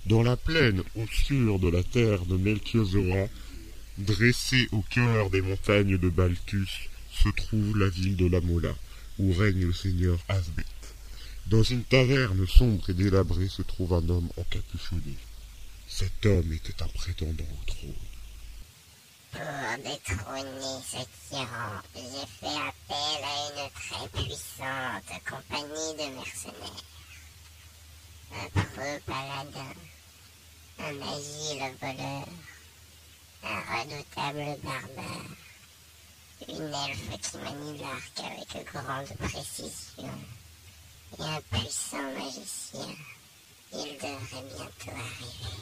Dans la plaine obscure de la terre de Melchiosora, dressée au cœur des montagnes de Balthus, se trouve la ville de Lamola, où règne le seigneur Asbeth. Dans une taverne sombre et délabrée se trouve un homme encapuchonné. Cet homme était un prétendant au trône. Pour détrôner ce tyran, j'ai fait appel à une très puissante compagnie de mercenaires. Un preux paladin, un agile voleur, un redoutable barbare, une elfe qui manie l'arc avec grande précision, et un puissant magicien. Il devrait bientôt arriver.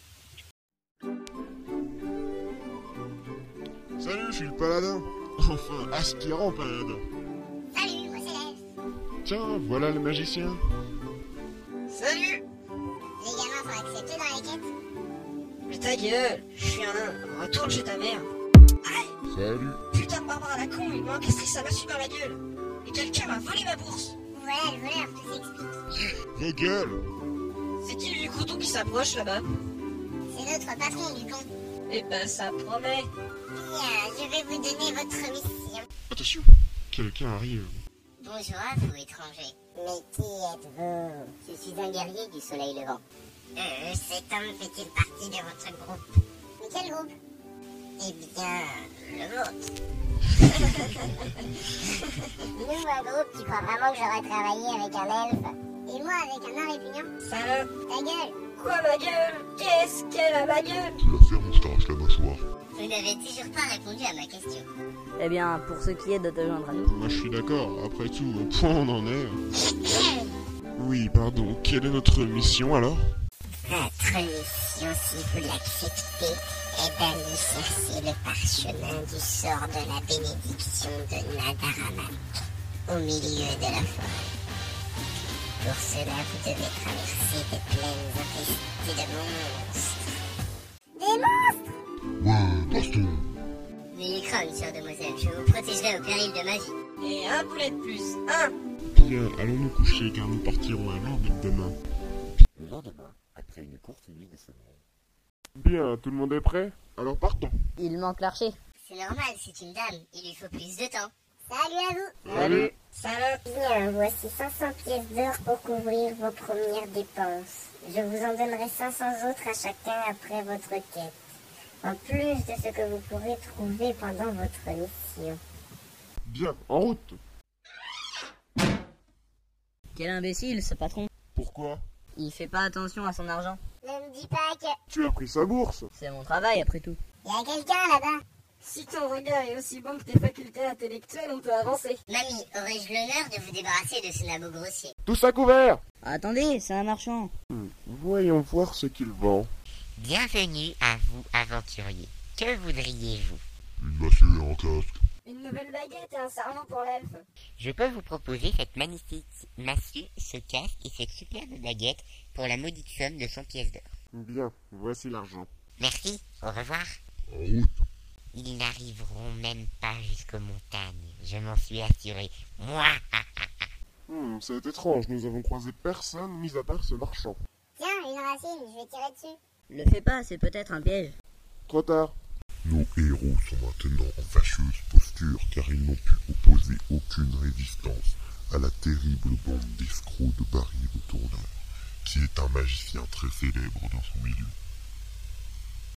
Salut, je suis le paladin. Enfin, aspirant paladin. Salut, moi c'est l'elfe. Tiens, voilà le magicien. Salut! Les gamins sont acceptés dans les quêtes? Mais ta gueule, je suis un nain, retourne chez ta mère. Aïe! Salut. Putain de barbare à la con, il m'a encastré sa massue dans la gueule. Et quelqu'un m'a volé ma bourse. Voilà le voleur, tout s'explique. Vos gueules. C'est qui lui crouton qui s'approche là-bas? C'est notre patron du pont. Eh ben ça promet. Bien, je vais vous donner votre mission. Attention, quelqu'un arrive. Bonjour à vous, étrangers. Mais qui êtes-vous? Je suis un guerrier du soleil levant. Cet homme fait-il partie de votre groupe? Mais quel groupe? Eh bien, le vôtre. Nous, un groupe qui croit vraiment que j'aurais travaillé avec un elfe. Et moi avec un nain répugnant. Salope. Ta gueule. Quoi ma gueule? Qu'est-ce qu'elle a ma gueule? Tu vas faire mon stage, la mâchoire. Vous n'avez toujours pas répondu à ma question. Eh bien, pour ce qui est de te joindre à nous. Moi je suis d'accord, après tout, au point on en est. Oui, pardon, quelle est notre mission alors? Votre mission, si vous l'acceptez, est d'aller chercher le parchemin du sort de la bénédiction de Nadaramak, au milieu de la forêt. Pour cela, vous devez traverser des plaines infestées de monstres. Des monstres? Ouais, baston. N'ayez crainte, chère demoiselle, je vous protégerai au péril de ma vie. Et un poulet de plus, un. Bien, allons nous coucher car nous partirons à l'orbite demain. Le lendemain, après une courte nuit de sommeil. Bien, tout le monde est prêt? Alors partons. Il manque l'archer. C'est normal, c'est une dame, il lui faut plus de temps. Salut à vous! Salut. Salope. Bien, voici 500 pièces d'or pour couvrir vos premières dépenses. Je vous en donnerai 500 autres à chacun après votre quête, en plus de ce que vous pourrez trouver pendant votre mission. Bien, en route. Quel imbécile, ce patron. Pourquoi? Il fait pas attention à son argent. Ne me dis pas que... Tu as pris sa bourse. C'est mon travail, après tout. Y a quelqu'un là-bas? Si ton regard est aussi bon que tes facultés intellectuelles, on peut avancer. Mamie, aurais-je l'honneur de vous débarrasser de ce nabot grossier? Tous à couvert. Attendez, c'est un marchand. Voyons voir ce qu'il vend. Bienvenue à vous, aventurier. Que voudriez-vous? Une massue en casque. Une nouvelle baguette et un serment pour l'elfe. Je peux vous proposer cette magnifique massue, ce casque et cette superbe baguette pour la maudite somme de 100 pièces d'or. Bien, voici l'argent. Merci, au revoir. En route. Ils n'arriveront même pas jusqu'aux montagnes, je m'en suis assuré. Moi. C'est étrange, nous avons croisé personne mis à part ce marchand. Tiens, une racine, je vais tirer dessus. Le fais pas, c'est peut-être un piège. Trop tard. Nos héros sont maintenant en fâcheuse posture car ils n'ont pu opposer aucune résistance à la terrible bande d'escrocs de Barry le Tourneur, qui est un magicien très célèbre dans son milieu.